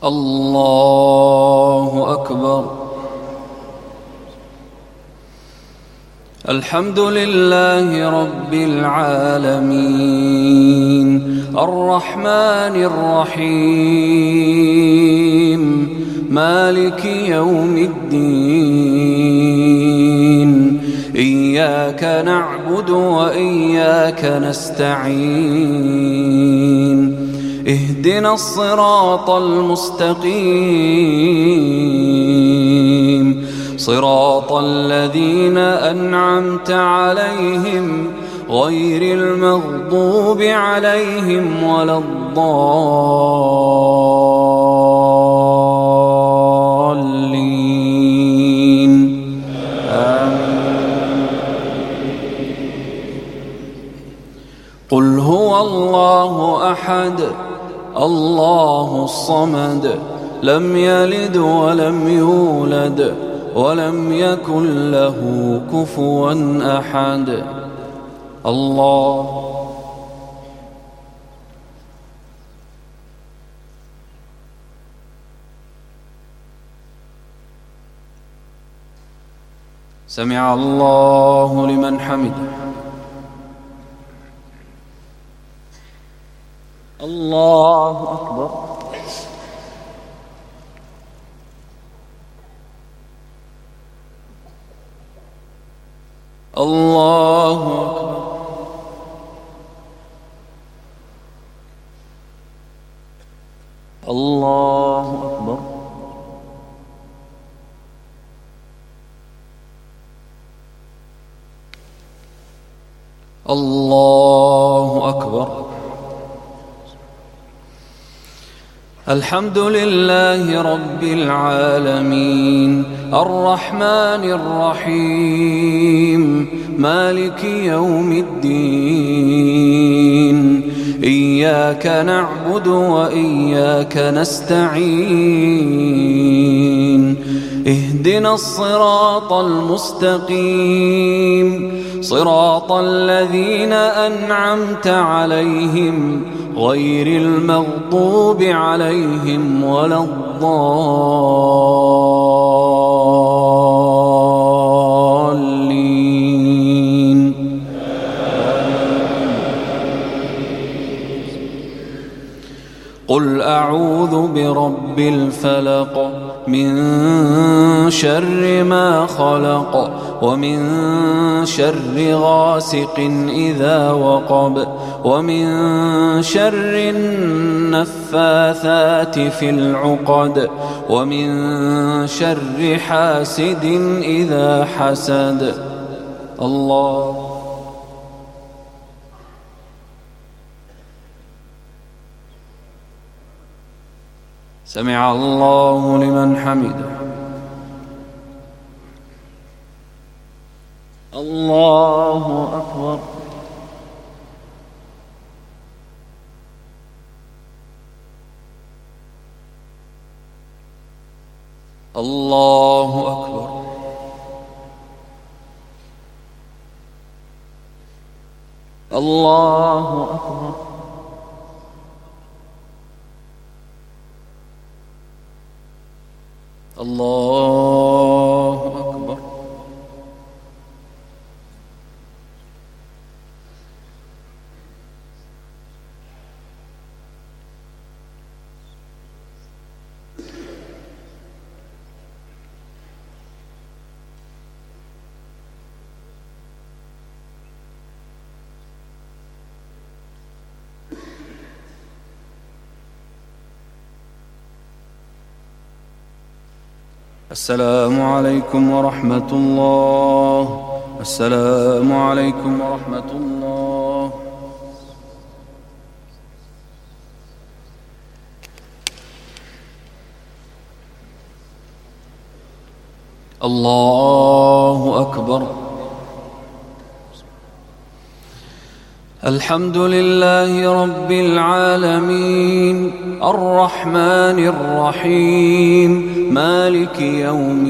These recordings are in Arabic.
الله أكبر. الحمد لله رب العالمين الرحمن الرحيم مالك يوم الدين إياك نعبد وإياك نستعين اهدنا الصراط المستقيم صراط الذين أنعمت عليهم غير المغضوب عليهم ولا الضالين آمين. قل هو الله أحد الله الصمد لم يلد ولم يولد ولم يكن له كفوا أحد. الله سمع الله لمن حمده. الله أكبر. الله أكبر. الله أكبر. الله أكبر. الحمد لله رب العالمين الرحمن الرحيم مالك يوم الدين إياك نعبد وإياك نستعين اهدنا الصراط المستقيم صراط الذين أنعمت عليهم غير المغضوب عليهم ولا الضالين. قل أعوذ برب الفلق من شر ما خلق ومن شر غاسق إذا وقب ومن شر النفاثات في العقد ومن شر حاسد إذا حسد. الله سمع الله لمن حمده. الله أكبر. الله أكبر. الله أكبر. الله أكبر. السلام عليكم ورحمة الله. السلام عليكم ورحمة الله. الله أكبر. الحمد لله رب العالمين الرحمن الرحيم مالك يوم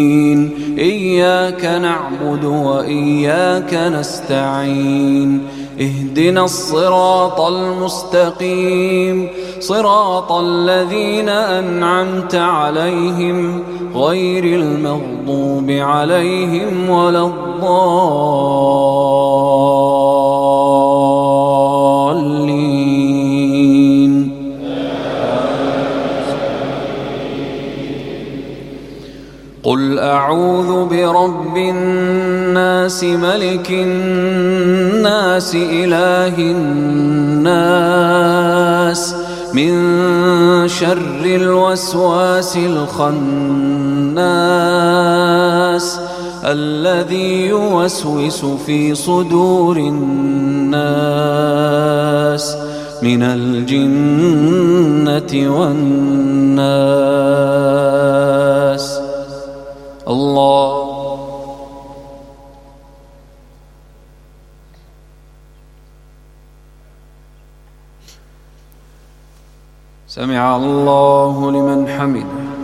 الدين إياك نعبد وإياك نستعين اهدنا الصراط المستقيم صراط الذين أنعمت عليهم غير المغضوب عليهم ولا الضالين. قل أعوذ برب الناس ملك الناس إله الناس من شر الوسواس الخناس الذي يوسوس في صدور الناس من الجنة والناس. الله سمع الله لمن حمده.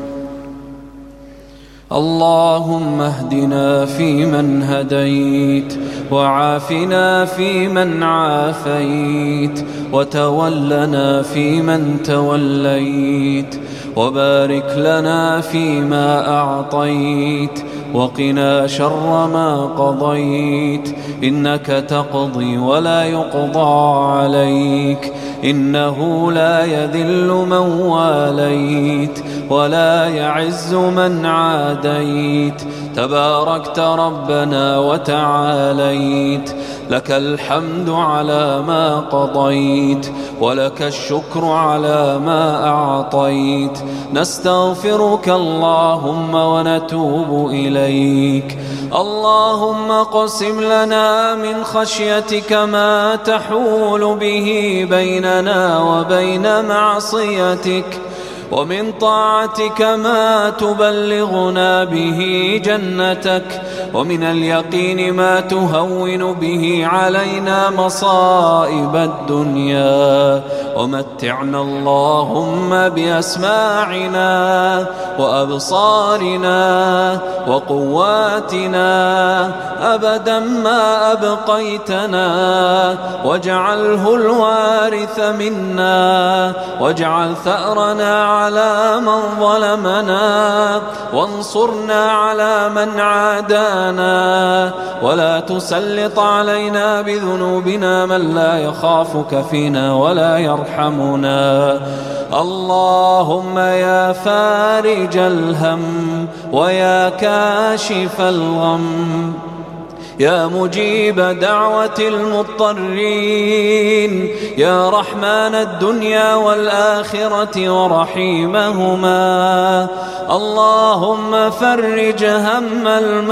اللهم اهدنا فيمن هديت وعافنا فيمن عافيت وتولنا فيمن توليت وبارك لنا فيما أعطيت وقنا شر ما قضيت إنك تقضي ولا يقضى عليك إنه لا يذل من واليت ولا يعز من عاديت تباركت ربنا وتعاليت لك الحمد على ما قضيت ولك الشكر على ما أعطيت نستغفرك اللهم ونتوب إليك. اللهم اقسم لنا من خشيتك ما تحول به بيننا وبين معصيتك ومن طاعتك ما تبلغنا به جنتك ومن اليقين ما تهون به علينا مصائب الدنيا ومتعنا اللهم بأسماعنا وأبصارنا وقواتنا أبدا ما أبقيتنا واجعله الوارث منا واجعل ثأرنا على من ظلمنا وانصرنا على من عادانا ولا تسلط علينا بذنوبنا من لا يخافك فينا ولا يرحمنا. اللهم يا فارج الهم ويا كاشف الغم يا مجيب دعوة المضطرين يا رحمن الدنيا والآخرة ورحيمهما اللهم فرج هم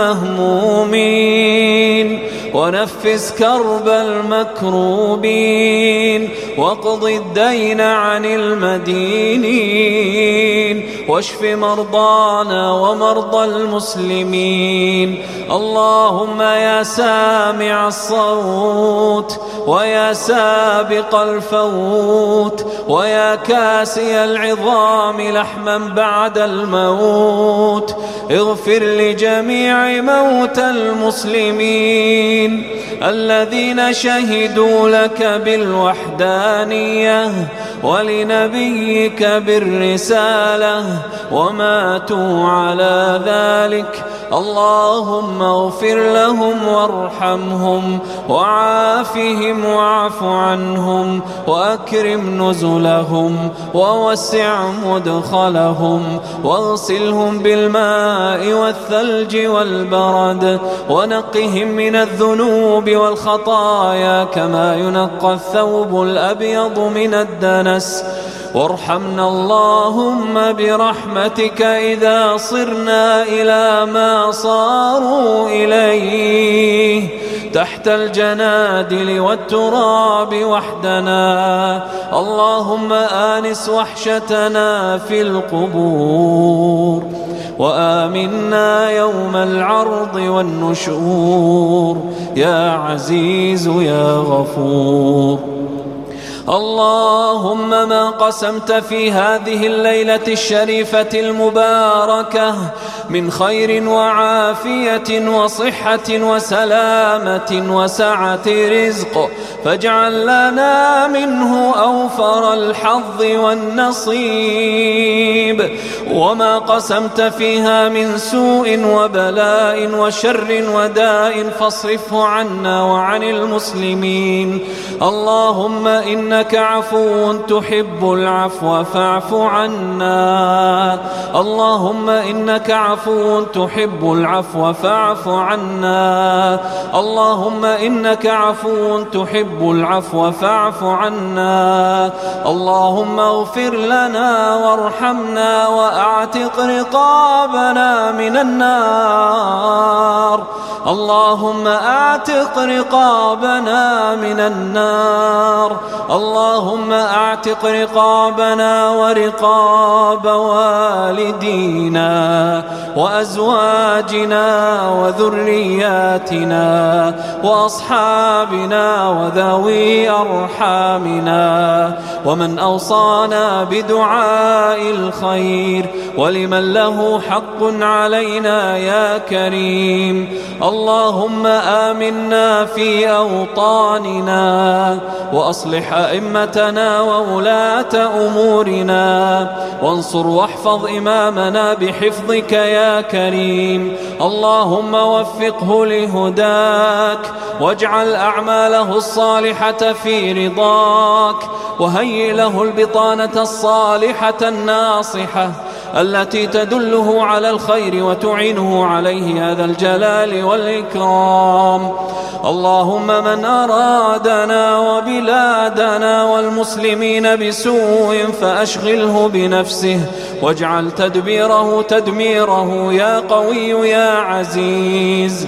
المهمومين ونفس كرب المكروبين واقض الدين عن المدينين واشف مرضانا ومرضى المسلمين. اللهم يا سامع الصوت ويا سابق الفوت ويا كاسي العظام لحما بعد الموت اغفر لجميع موتى المسلمين الذين شهدوا لك بالوحدانية ولنبيك بالرسالة وماتوا على ذلك. اللهم اغفر لهم وارحمهم وعافهم واعف عنهم وأكرم نزلهم ووسع مدخلهم واغسلهم بالماء والثلج والبرد ونقهم من الذنوب والخطايا كما ينقى الثوب الأبيض من الدنس. وارحمنا اللهم برحمتك إذا صرنا إلى ما صاروا إليه تحت الجنادل والتراب وحدنا. اللهم آنس وحشتنا في القبور وآمنا يوم العرض والنشور يا عزيز يا غفور. اللهم ما قسمت في هذه الليلة الشريفة المباركة من خير وعافية وصحة وسلامة وسعة رزق فاجعل لنا منه أوفر الحظ والنصيب، وما قسمت فيها من سوء وبلاء وشر وداء فاصرفه عنا وعن المسلمين. اللهم إنك عفو تحب العفو فاعف عنا. اللهم إنك عفو تحب العفو فاعف عنا. اللهم إنك عفو تحب العفو فاعف عنا. اللهم اغفر لنا وارحمنا وأعتق رقابنا من النار. اللهم أعتق رقابنا من النار. اللهم أعتق رقابنا ورقاب والدينا وأزواجنا وذرياتنا وأصحابنا وذوي أرحامنا ومن أوصانا بدعاء الخير ولمن له حق علينا يا كريم. اللهم آمنا في أوطاننا وأصلح أئمتنا وولاة أمورنا وانصر واحفظ إمامنا بحفظك يا كريم. اللهم وفقه لهداك واجعل أعماله الصالحة في رضاك وهيئ له البطانة الصالحة الناصحة التي تدله على الخير وتعينه عليه يا ذا الجلال والإكرام. اللهم من أرادنا وبلادنا والمسلمين بسوء فأشغله بنفسه واجعل تدبيره تدميره يا قوي يا عزيز.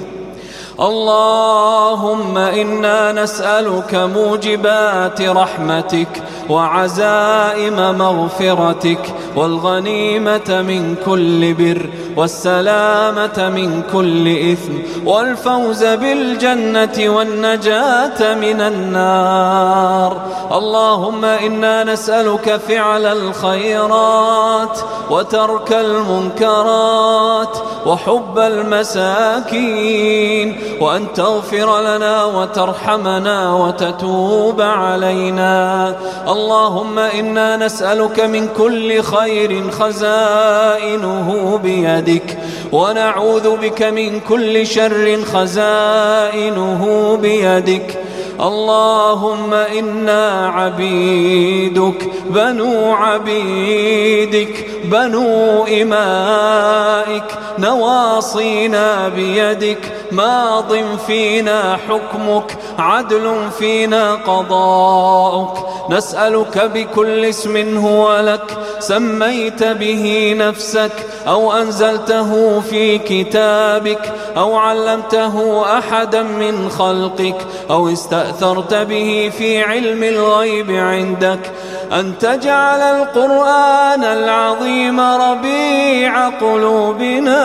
اللهم إنا نسألك موجبات رحمتك وعزائم مغفرتك والغنيمة من كل بر والسلامة من كل إثم والفوز بالجنة والنجاة من النار. اللهم إنا نسألك فعل الخيرات وترك المنكرات وحب المساكين وأن تغفر لنا وترحمنا وتتوب علينا. اللهم إنا نسألك من كل خير خزائنه بيدك ونعوذ بك من كل شر خزائنه بيدك. اللهم إنا عبيدك بنو عبيدك بنو إمائك نواصينا بيدك ماض فينا حكمك عدل فينا قضاؤك. نسألك بكل اسم هو لك سميت به نفسك أو أنزلته في كتابك أو علمته أحدا من خلقك أو استأثرت به في علم الغيب عندك أن تجعل القرآن العظيم ربيع قلوبنا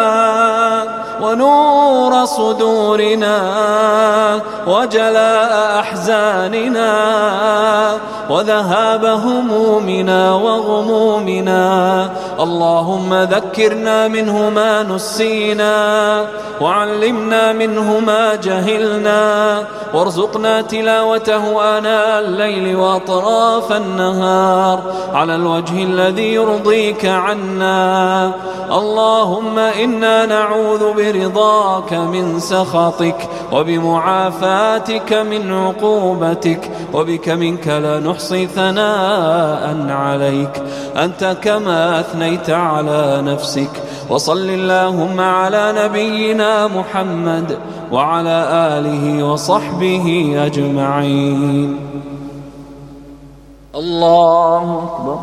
ونور صدورنا وجلاء أحزاننا وذهاب همومنا وغمومنا. اللهم ذكرنا منه ما نسينا وعلمنا منه ما جهلنا وارزقنا تلاوته آناء الليل وأطراف النهار على الوجه الذي يرضيك عنا. اللهم إنا نعوذ برضاك من سخطك وبمعافاتك من عقوبتك وبك منك لا نحصي ثناء عليك أنت كما أثنيت على نفسك. وصل اللهم على نبينا محمد وعلى آله وصحبه أجمعين. الله أكبر.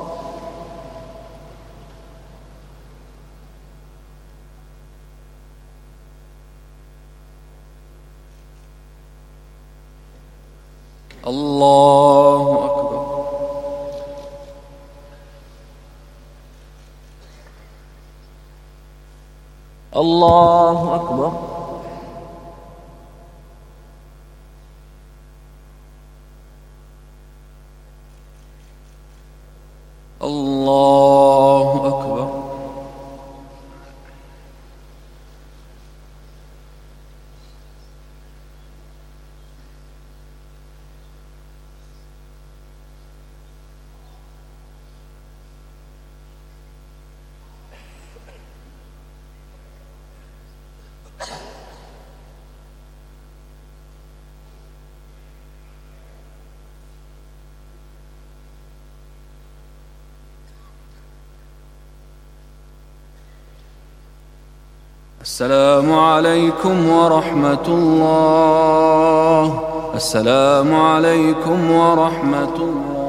الله أكبر. الله أكبر. الله أكبر. السلام عليكم ورحمة الله. السلام عليكم ورحمة الله.